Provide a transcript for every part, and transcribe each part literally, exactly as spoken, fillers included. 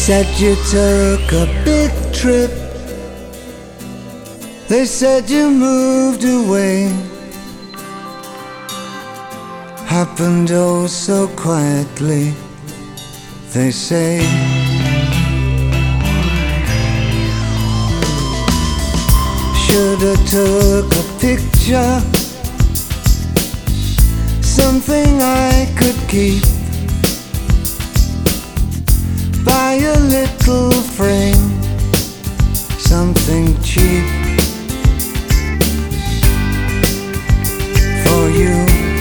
Said you took a big trip. They said you moved away. Happened oh so quietly, they say. Shoulda took a picture, something I could keep. Buy a little frame, something cheap for you.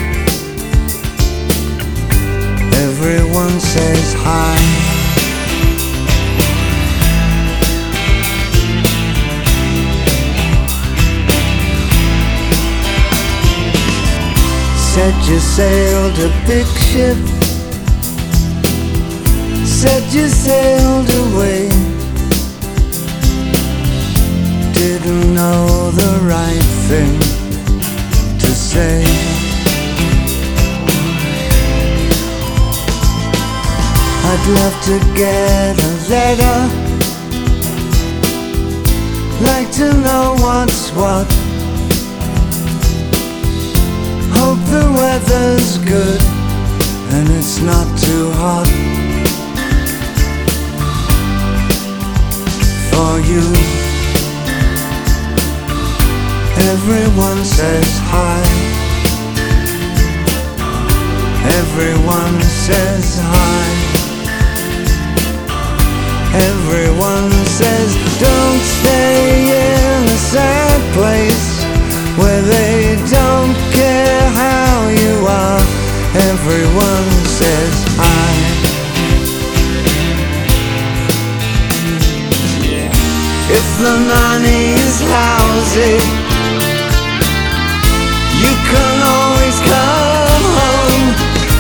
Everyone says hi. Said you sailed a big ship. Said you sailed away. Didn't know the right thing to say. I'd love to get a letter, like to know what's what. Hope the weather's good and it's not too hot for you. Everyone says hi. Everyone says hi. Everyone says don't stay in a sad place where they don't care how you are. Everyone says hi. If the money is lousy, you can always come home.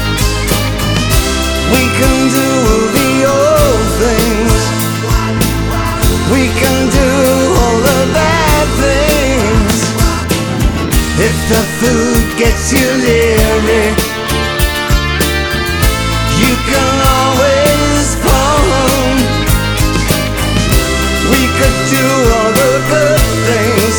We can do the old things. We can do all the bad things. If the food gets you leery, you can always phone. We could do all the good things.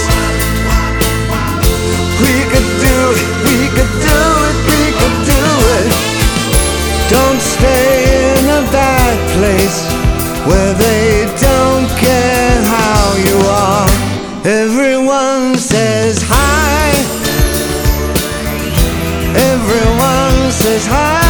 We could do it, we could do it, we could do it. Don't stay in a bad place where they don't care how you are. Everyone says hi. Everyone says hi.